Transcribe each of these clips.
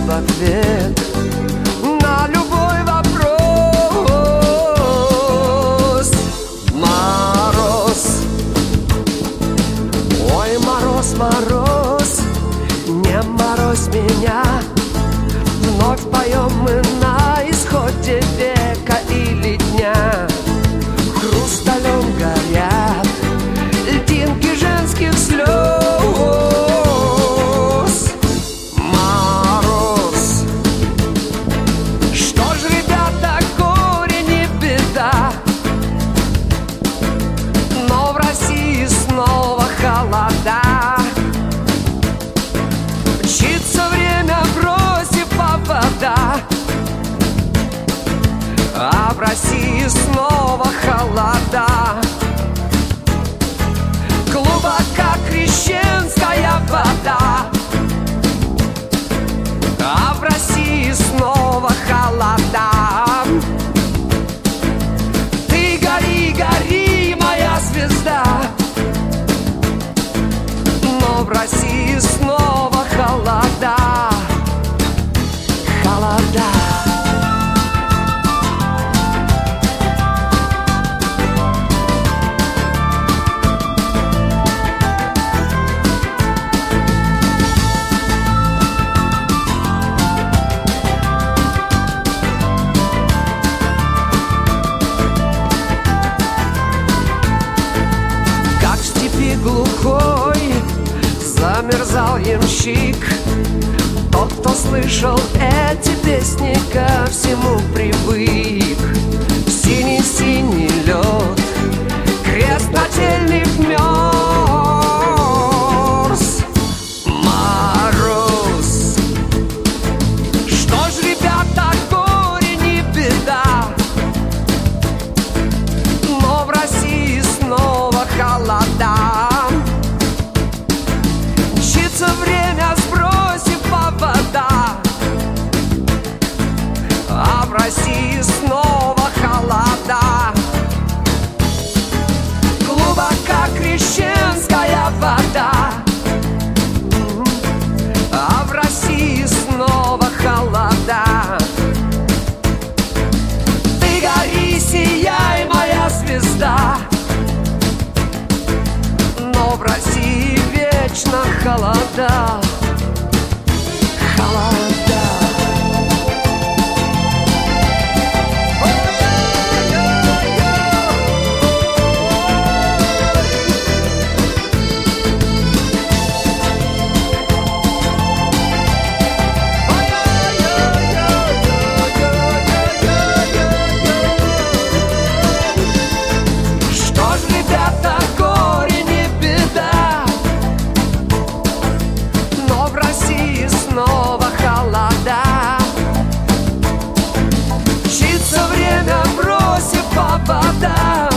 в ответ на любой вопрос. Мороз, ой, мороз, мороз, не морозь меня. Вновь поем мы на исходе века или дня. Хрусталем горят льдинки женских слез. Мороз, что ж, ребята, горе не беда, но в России снова холода. Мчится время, бросив повода, а в России снова холода. Глубока крещенская вода, а в России снова холода. Ты гори, гори, моя звезда, но в России снова холода. Холода. Как в степи глухой замерзал ямщик, тот, кто слышал эти песни, ко всему привык. Синий-синий лед, крест нательных мерз. Мороз, что ж, ребята, горе не беда, но в России снова холода. Мчится время, сбросив повода, а в России снова холода. Глубока крещенская вода, а в России снова холода. Ты гори, сияй, моя звезда, но в России вечно холода. Холода. Что ж, ребята, горе не беда, но в России снова холода. Мчится время, бросив повода,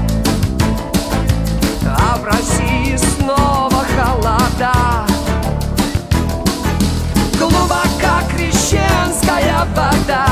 а в России снова холода. Глубока крещенская вода,